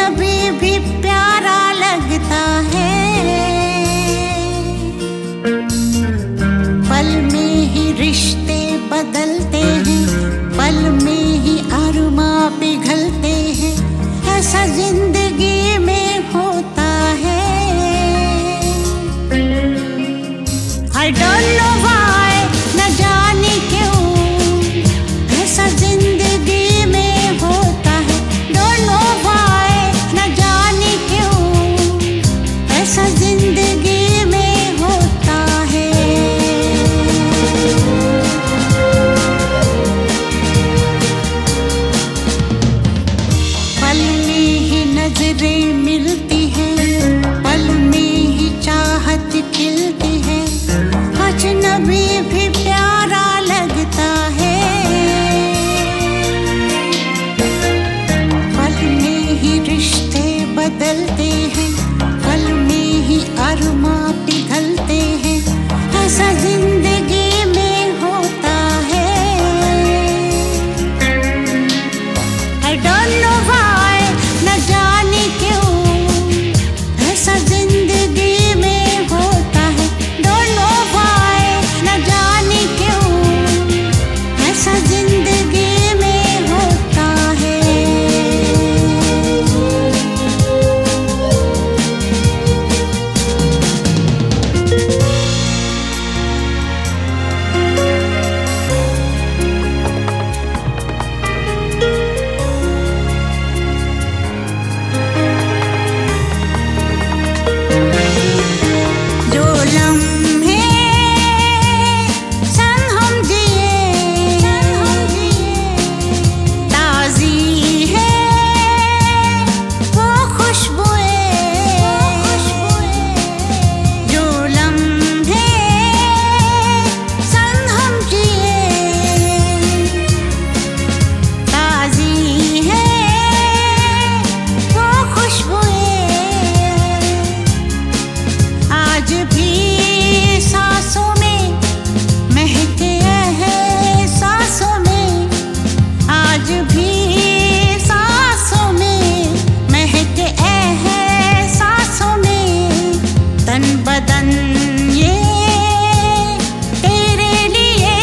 अजनबी भी प्यारा लगता है। पल में ही रिश्ते बदलते हैं, पल में ही अरमां पिघलते हैं, ऐसा जिंदगी में होता है। I don't know why, न जाने क्यों ऐसा जिंदगी में होता है। Don't know why, न जाने क्यों ऐसा जिंदगी में होता है। पल में ही नजरें मिलती हैं, पल में ही चाहत खिलती है, अजनबी भी प्यारा लगता है। पल में ही रिश्ते बदलते हैं, पल में ही अरमां पिघलते हैं, ऐसा जिंदगी में होता है। I don't know why, न जाने क्यों ऐसा जिंदगी में होता है। Don't know why, न जाने क्यों ऐसा जिंदगी में होता है। जो लम्हे संग हम जिए, ताज़ी है वो खुशबुएं। जो लम्हे संग हम जिए, ताज़ी है वो खुशबुएं, आज भी सांसों में महके हैं, सांसों में आज भी सांसों में महके हैं, सांसों में तन बदन ये तेरे लिए।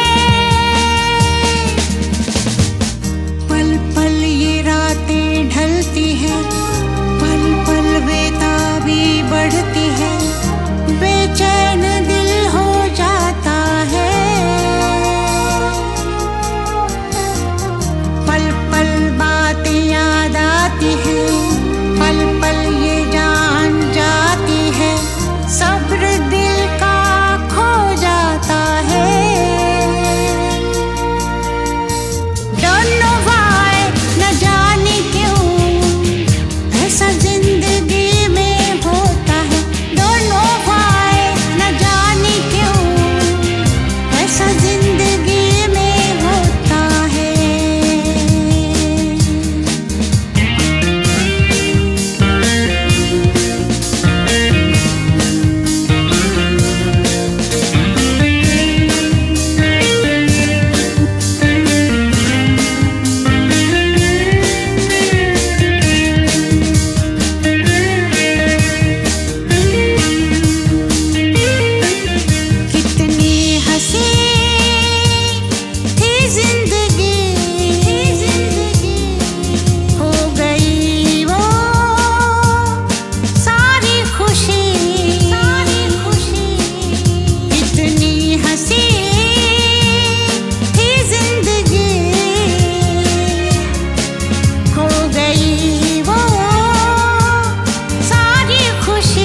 पल पल ये रातें ढलती हैं, पल पल बेताबी बढ़ती है, बेचैन दिल हो जाता है। पल पल बातें याद आती हैं, पल पल ये जान जाती है, सब्र दिल का खो जाता है। Don't know why, न जाने क्यों ऐसा जिंदगी में होता है। Don't know why, न जाने क्यों ऐसा जिंदगी में होता है। कितनी हंसी थी जिंदगी, हो गई वो सारी खुशी। कितनी हंसी थी जिंदगी, हो गई वो सारी खुशी।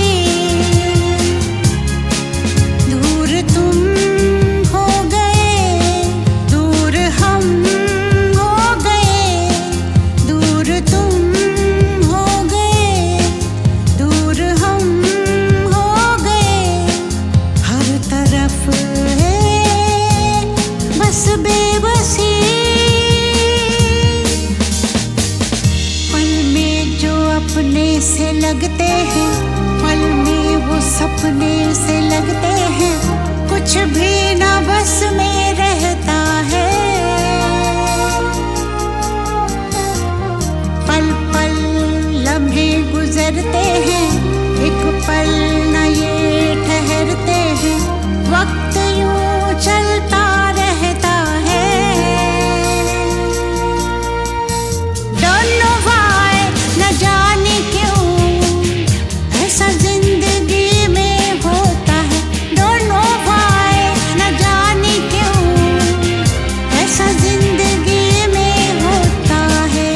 दूर तुम हो गए, दूर हम हो गए, दूर तुम हो गए, दूर हम हो गए, हर तरफ है बस बेबसी। पल में जो अपने से लगते हैं, पल में वो सपने से लगते हैं, कुछ भी ना बस में रहता है। पल पल वक्त यूं चलता रहता है। Don't know why, न जाने क्यों ऐसा जिंदगी में होता है। Don't know why, न जाने क्यों ऐसा जिंदगी में होता है।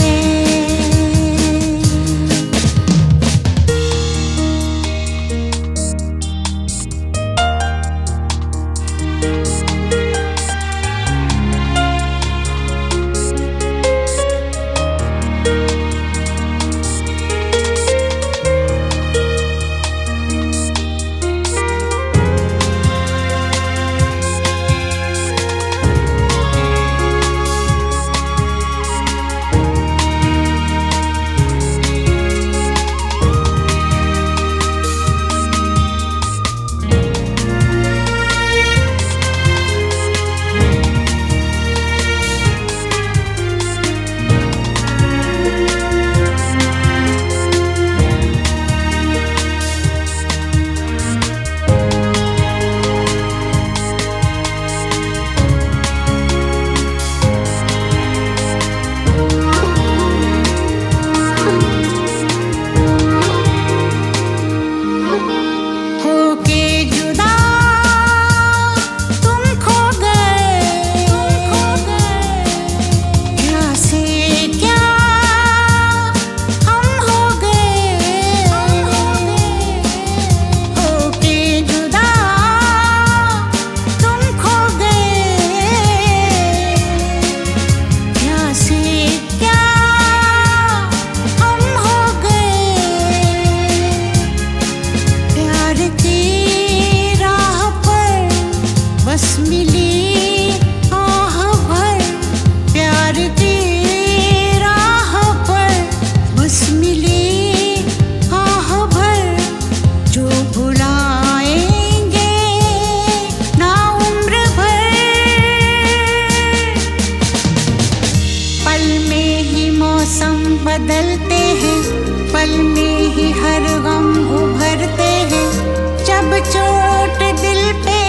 बदलते हैं, पल में ही हर गम उभरते हैं। जब चोट दिल पे